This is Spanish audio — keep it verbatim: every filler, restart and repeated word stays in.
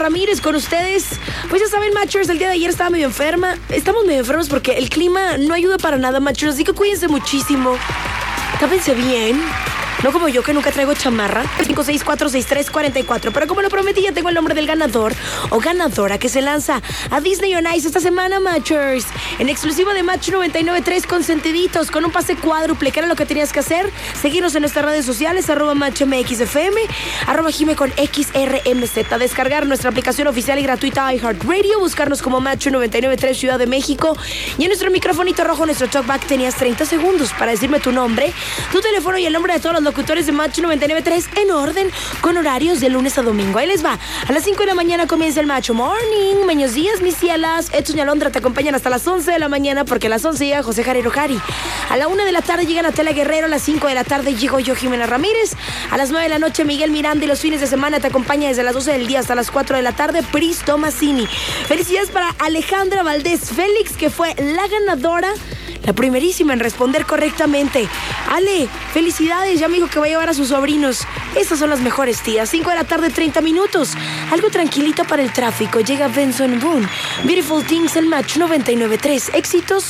Ramírez con ustedes. Pues ya saben, Matchers, el día de ayer estaba medio enferma. Estamos medio enfermos porque el clima no ayuda para nada, Matchers, así que cuídense muchísimo. Tápense bien. No como yo, que nunca traigo chamarra. cinco seis cuatro seis tres cuatro cuatro. Pero como lo prometí, ya tengo el nombre del ganador o ganadora que se lanza a Disney on Ice esta semana, Matchers. En exclusiva de Match noventa y nueve punto tres, consentiditos, con un pase cuádruple. ¿Qué era lo que tenías que hacer? Seguirnos en nuestras redes sociales, arroba MatchMXFM, arroba Jime con X R M Z. Descargar nuestra aplicación oficial y gratuita iHeartRadio, buscarnos como Match noventa y nueve punto tres Ciudad de México. Y en nuestro microfonito rojo, nuestro talkback, tenías treinta segundos para decirme tu nombre, tu teléfono y el nombre de todos los locutores de Match noventa y nueve punto tres en orden, con horarios de lunes a domingo. Ahí les va. A las cinco de la mañana comienza el Macho Morning. Buenos días, mis cielas. Edson y Alondra te acompañan hasta las once de la mañana, porque a las once llega José Jarero Jari. A la una de la tarde llega Natalia Guerrero. A las cinco de la tarde llego yo, Jimena Ramírez. A las nueve de la noche Miguel Miranda, y los fines de semana te acompaña desde las doce del día hasta las cuatro de la tarde Pris Tomasini. Felicidades para Alejandra Valdés Félix, que fue la ganadora, la primerísima en responder correctamente. Ale, felicidades, ya me dijo que va a llevar a sus sobrinos. Estas son las mejores tías. cinco de la tarde, treinta minutos. Algo tranquilito para el tráfico. Llega Benson Boone. Beautiful Things en Match noventa y nueve punto tres. Éxitos